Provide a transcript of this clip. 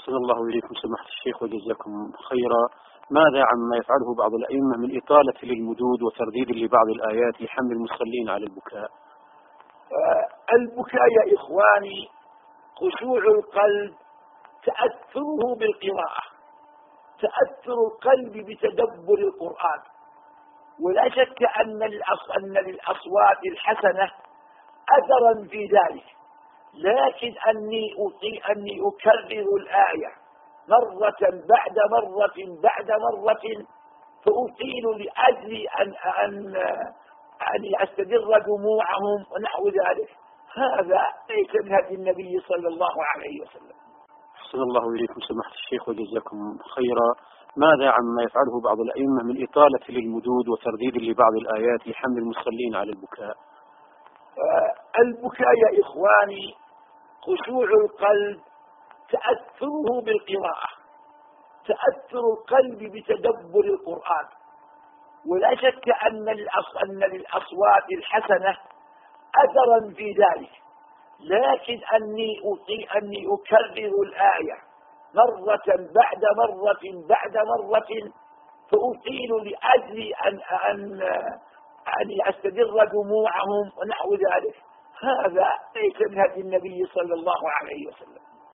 أحسن الله إليكم سماحة الشيخ وجزاكم خيرا. ماذا عما يفعله بعض الأئمة من إطالة للمدود وترديد لبعض الآيات لحمل المصلين على البكاء؟ البكاء يا إخواني خشوع القلب، تأثره بالقراءة، تأثر القلب بتدبر القرآن. ولا شك أن للأصوات الحسنة أثرا في ذلك، لكن أني أكرر الآية مرة بعد مرة بعد مرة فأطيل لأجل أن أستدر دموعهم ونحو ذلك، هذا ليس من هدي النبي صلى الله عليه وسلم. أحسن الله إليكم سماحة الشيخ وجزاكم خيرا. ماذا عما يفعله بعض الأئمة من إطالة للمدود وترديد لبعض الآيات لحمل المصلين على البكاء؟ البكاء يا إخواني خشوع القلب، تأثره بالقراءة، تأثر القلب بتدبر القرآن. ولا شك أن للأصوات الحسنة أثرا في ذلك، لكن أني أكرر الآية مرة بعد مرة بعد مرة فأطيل لأجل أن أستدر دموعهم ونحو ذلك، هذا ليس من هدي النبي صلى الله عليه وسلم.